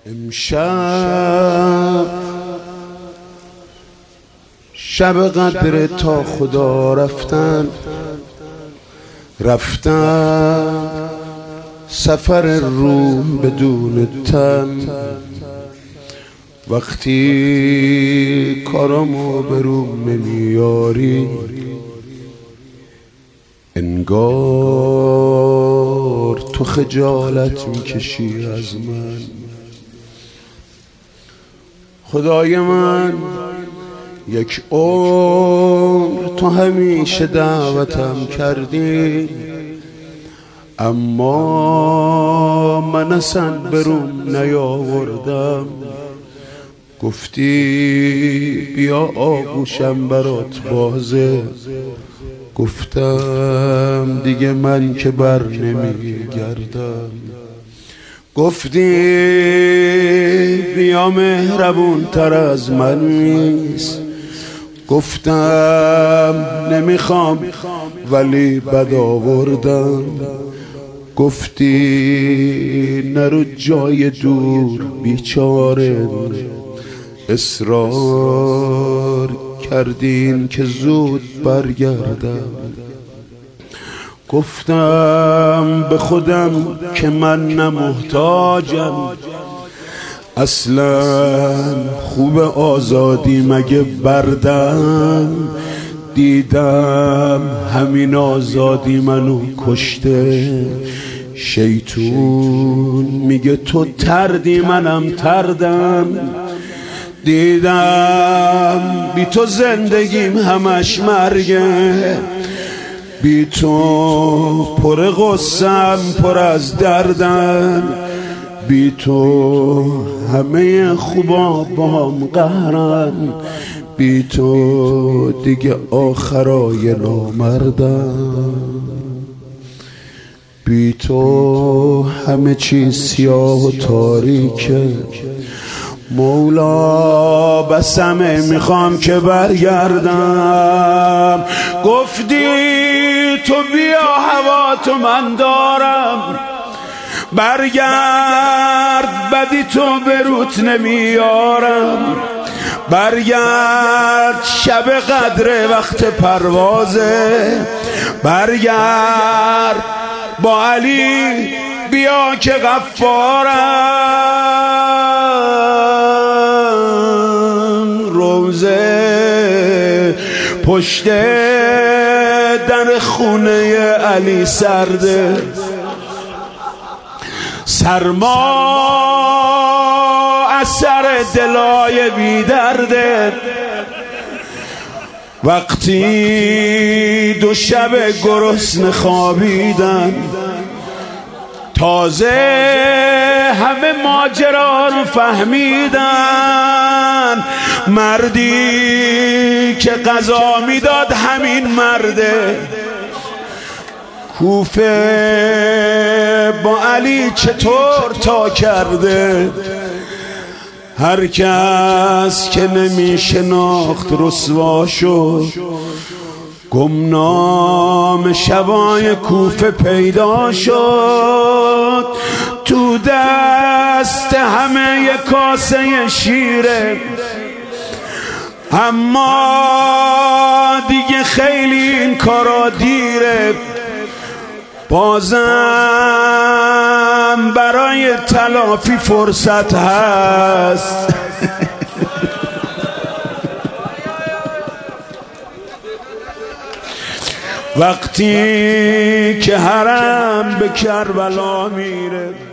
امشب شب قدر تا خدا رفتن سفر روح بدون تن. وقتی کارامو به روم نمیاری انگار تو خجالت میکشی از من. خدای من یک عمر تو همیشه دعوتم کردی، اما من اصلا بروم نیاوردم. گفتی بیا آغوشم برات بازه، گفتم دیگه من که بر نمیگردم. گفتی بیا مهربون تر از من نیست، گفتم نمیخوام ولی بد آوردم. گفتی نرو جای دور بیچاره، اصرار کردین که زود برگردم. گفتم به خودم که من نمحتاجم، اصلا خوب آزادی مگه بردم. دیدم همین آزادی منو کشته. شیطون میگه تو تردی منم تردم. دیدم بی تو زندگیم همش مرگه، بی تو پر غصم پر از دردم، بی تو همه خوبا با هم قهرن، بی تو دیگه آخرای نامردم، بی تو همه چیز سیاه و تاریکه. مولا بسمه میخوام که برگردم. گفتی تو بیا هوا تو من دارم، برگرد بدی تو به روت نمیارم. برگرد شب قدر وقت پروازه، برگرد با علی بیا که غفارم. روزه پشت در خونه علی سرده، سرما از سر دلای بی درده. وقتی دو شب گرسنه خوابیدن، تازه همه ماجرا رو فهمیدن. مردی که قضا میداد همین مرده. کوفه با علی چطور تا کرده، هر کس که نمیشناخت رسوا شد. گمنام شبای کوفه پیدا شد، تو دست همه یک کاسه شیره. اما دیگه خیلی این کارا دیره، بازم برای تلافی فرصت هست. وقتی که حرم به کربلا میره،